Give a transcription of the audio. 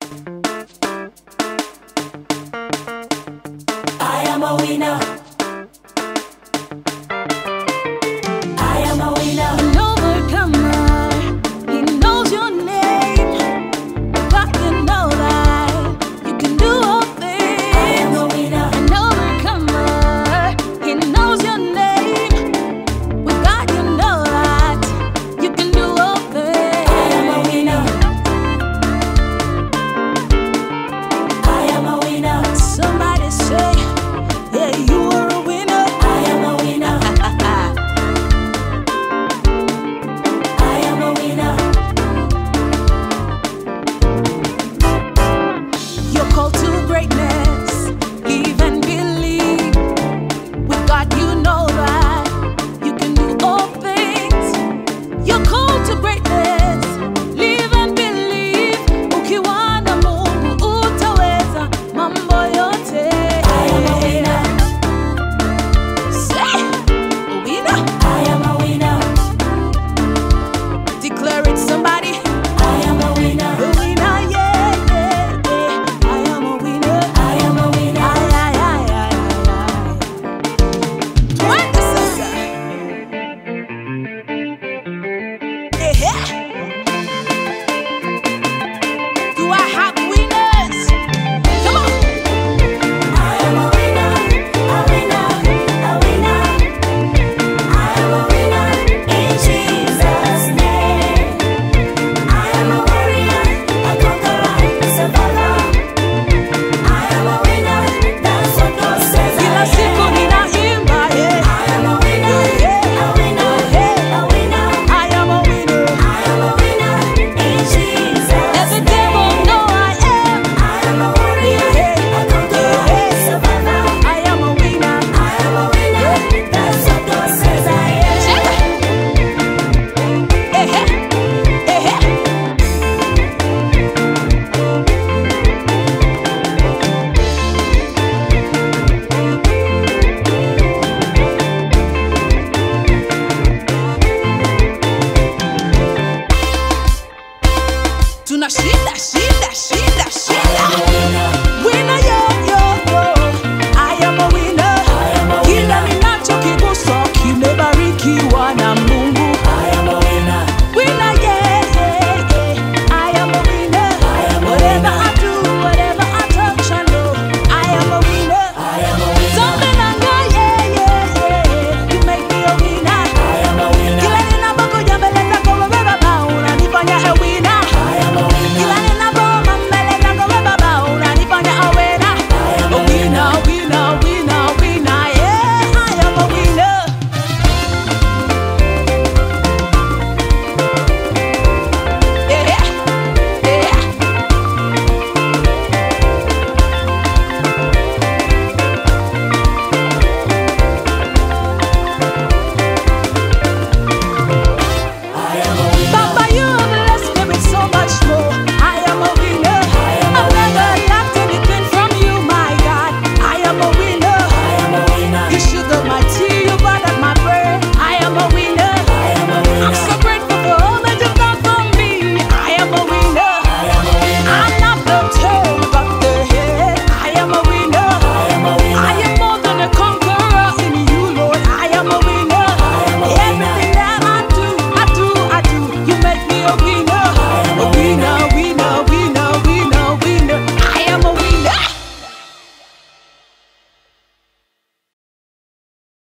I am a winner. I am a winner. An overcomer. He knows your name, but you know that you can do all things. I am a winner. An overcomer. He knows your name. With God, you know that you can do all things. I am a winner. I am a winner. Somebody say, yeah, you are a winner. I am a winner. I am a winner. You're called to greatness. Live and believe. With God, you know that you can do all things. You're called to greatness. Live and believe. Ukiwa na Mungu utaweza mambo yote. I am a winner. Say, a winner. I am a winner. Declare it, somebody. I am a winner. A winner, yeah, yeah, yeah. I am a winner. I am a winner. Ay. 20 seconds. Do I have winners? Come on. I am a winner. A winner. A winner. I am a winner in Jesus' name. I am a warrior, a conqueror, a survivor. I am a winner. That's what God says Kila I siku am. ninaimba, yeah. I am a winner. A winner. A winner. I am a winner. I am a winner in Jesus' Let the name. devil know I am. I am a warrior, a conqueror, a survivor. I am a winner. I am a winner. That's what God says I am. Tunashinda, shinda, shinda, shinda. I am a winner. Winner.